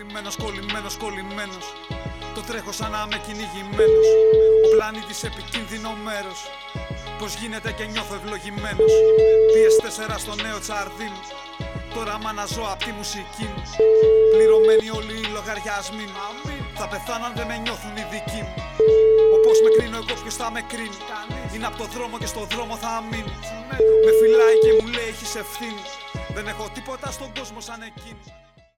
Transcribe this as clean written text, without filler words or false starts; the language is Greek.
κολλημένος. Το τρέχω σαν να είμαι κυνηγημένος. Ο πλανήτης σε επικίνδυνο μέρος. Πως γίνεται και νιώθω ευλογημένος. PS4 στο νέο τσαρδί μου. Τώρα άμα να ζω απ' τη μουσική μου. Πληρωμένοι όλοι οι λογαριασμοί μου. Θα πεθάνω αν δεν με νιώθουν οι δικοί μου. Όπως με κρίνω εγώ ποιος θα με κρίνει. Είναι απ' το δρόμο και στο δρόμο θα μείνει. Με φυλάει και μου λέει έχεις ευθύνη. Δεν έχω τίποτα στον κόσμο σαν εκείνη.